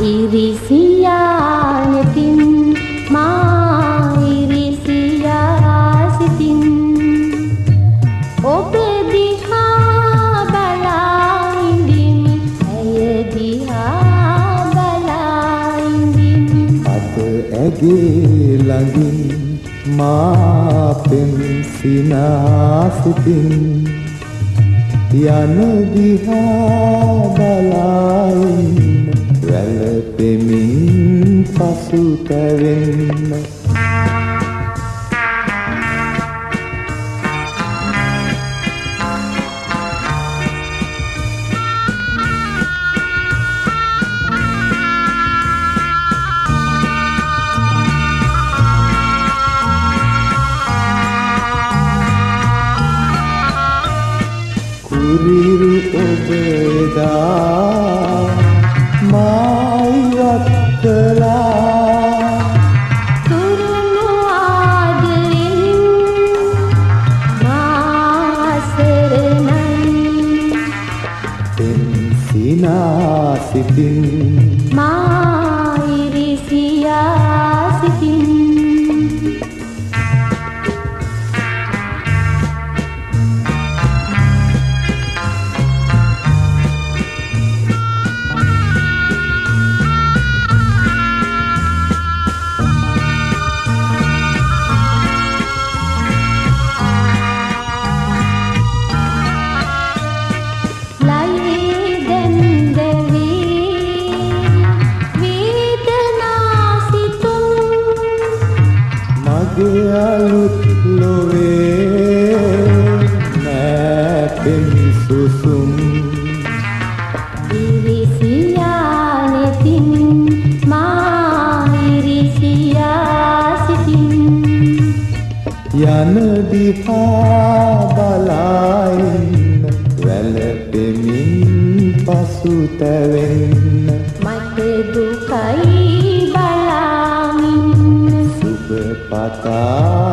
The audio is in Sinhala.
ඉරිසියායතින් මා ඉරිසියා සිතින් ඔබ දිහා බලා ඉඳිමි ඇය දිහා බලා ඉඳිමි අද ඇගේ ළඟින් මා පෙම්සිනා සිතින් යන දිහා බලා ඉන්න වැළපෙමින් පසුතැවෙන්න කුරිරු ඔබ එදා මා ඉවත් කළා තුරුණු ආදරෙන් මා සරණයි පෙම්සිනා සිතින් මා ඉරිසියා සිතින් මගේ අලුත් ලොවේ නෑ පෙම්සුසුම් ඉරිසියා නෙතින් මා ඉරිසියා සිතින් යන දිහා බලා ඉන්න වැළපෙමින් පසුතැවෙන්න මට දුකයි බලාමින් සුබ පතා